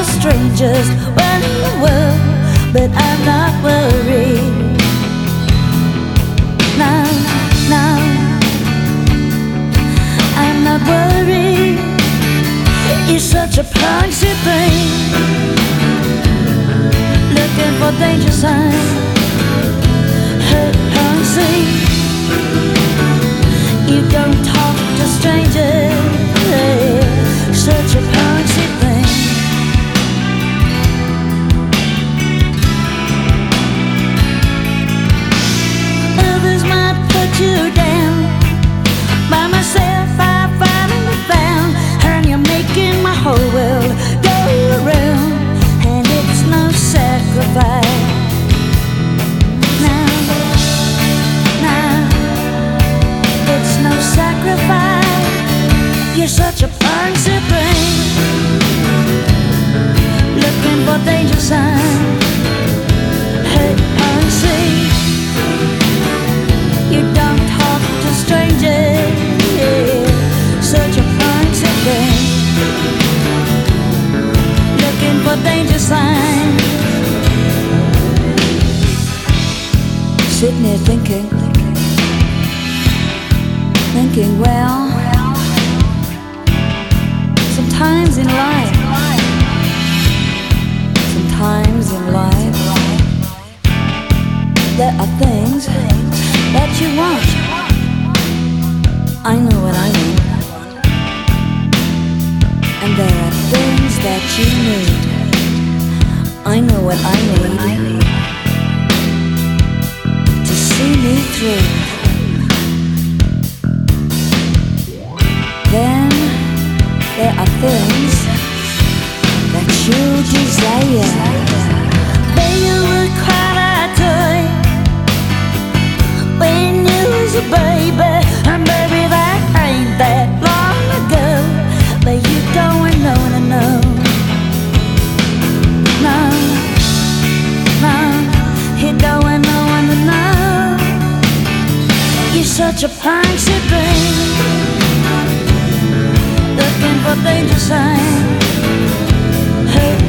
the strangest one in the world, but I'm not worried. No, no, I'm not worried. You're such a punchy thing, looking for danger signs. Hey, punchy, you don't talk to strangers. Hey, such a punchy thing. Others might put you down. By myself I finally found, and you're making my whole world go around. And it's no sacrifice. Now, it's no sacrifice. You're such a punchy thing, looking for danger signs. Hey, punchy, you don't talk to strangers. Yeah, such a punchy thing, looking for danger signs. Sitting here thinking, well, sometimes in life, there are things that you want. I know what I mean. And there are things that you need. I know what I need to see me through. Then there are things that you desire. Then you would cry a toy when you was a baby, and baby that ain't that long ago. But you don't know, no, you don't know. You're such a punchy thing, looking for danger signs. Hey,